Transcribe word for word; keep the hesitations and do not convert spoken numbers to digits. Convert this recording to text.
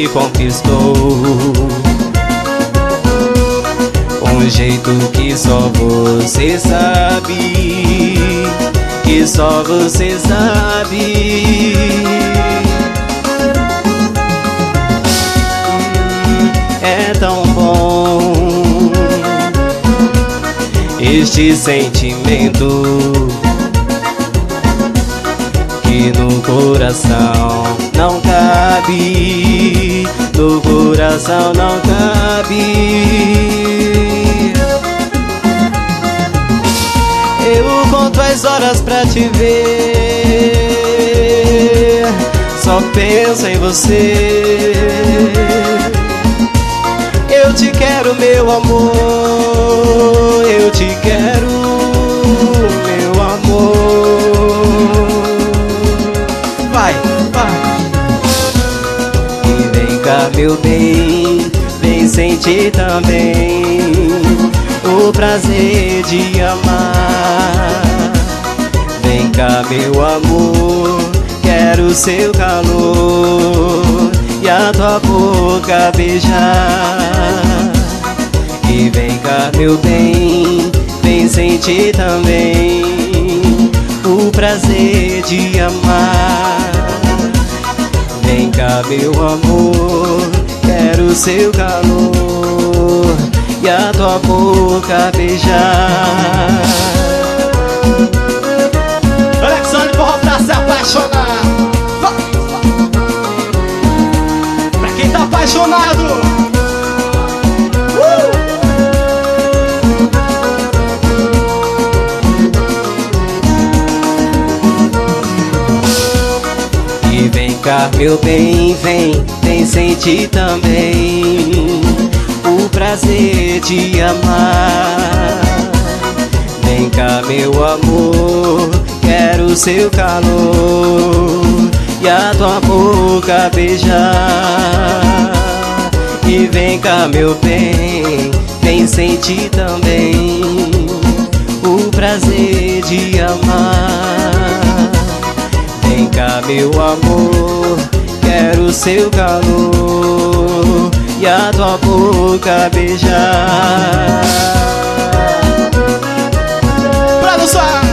te conquistou. Um jeito que só você sabe, que só você sabe. É tão bom este sentimento que no coração não cabe, no coração não cabe. Eu conto as horas pra te ver, só penso em você. Eu te quero, meu amor, eu te quero, meu amor. Vai, vai. E vem cá, meu bem, vem sentir também o prazer de amar. Vem cá, meu amor, quero seu calor e a tua boca beijar. E vem cá, meu bem, vem sentir também o prazer de amar. Vem cá, meu amor, quero seu calor e a tua boca beijar. Alexandre Forró pra se apaixonar. Pra quem tá apaixonado. uh! E vem cá, meu bem, vem, vem sentir também o prazer de amar. Vem cá, meu amor, quero seu calor e a tua boca beijar. E vem cá, meu bem, vem sentir também o prazer de amar. Vem cá, meu amor, quero seu calor e a tua boca beijar. Produção!